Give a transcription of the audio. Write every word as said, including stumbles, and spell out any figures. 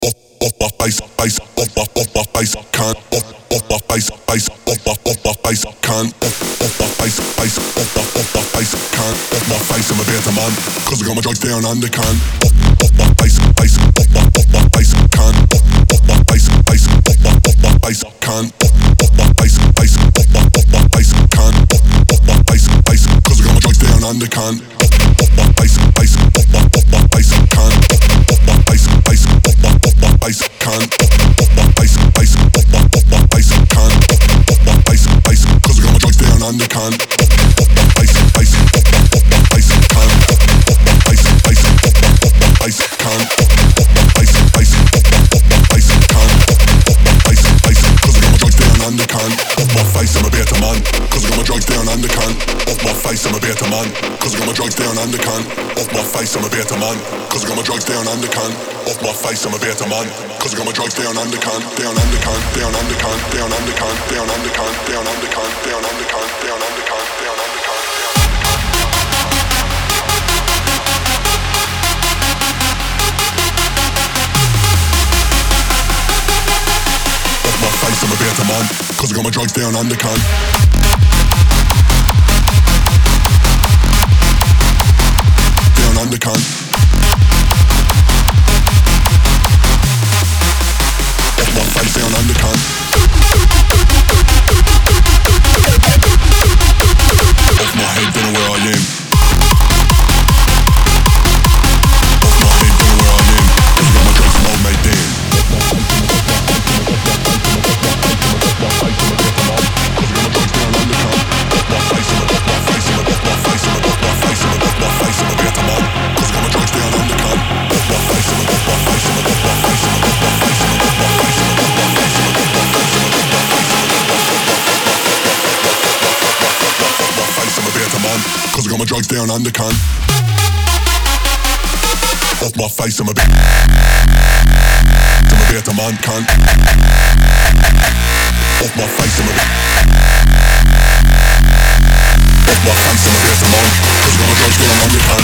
off off my face, face, off my off my face, can't off off my face, face, off my off my face, can't off off my face, face, off my off my face, can't off my face. I'm a better man, cause I got my drugs down under, can't off off my face, face, off my off my face, can't off off my face, face, off my off my face, can't off off my face, face, off my off my face, can't off off my face, face, cause I got my drugs down under, can't off off my face, face, off my off my face, can't off off my face, face, off my off my face, can't off off my face, face, off my off my face, can't off off my face, face, cause I got my drugs down under, can't off off my face, face, off my off my face, can't off off my face, face, off my off my face, can't off off my face, face, off my off my face, can't off off my face, face, cause I got my drugs down under, can't off my face. I'm a better man, cause I got my drugs down under, can't off my face. I'm a better man, cause I got my drugs down under, can't off my face. I'm a better man, cause I got my drugs down under, can't off my face. I'm a better man, cause I got my drugs down under, can't down under, can't down under, can't down under, can't down under, can't down under, can't down under, can't down under, can't down under, can't. Face, I'm a better man, cause I got my drugs down under, can't. Down under, can't. Off my face, down under, can't. Off my head, don't know where I am. Off my head, don't know where I am. Cause I got my drugs from old mate Dan. Cause I got my drugs down under, cunt. Off my face, I'm a bit. I'm a better man, cunt. Off my face, I'm a bit. Off my face, I'm a better man. Cause I got my drugs down under, cunt.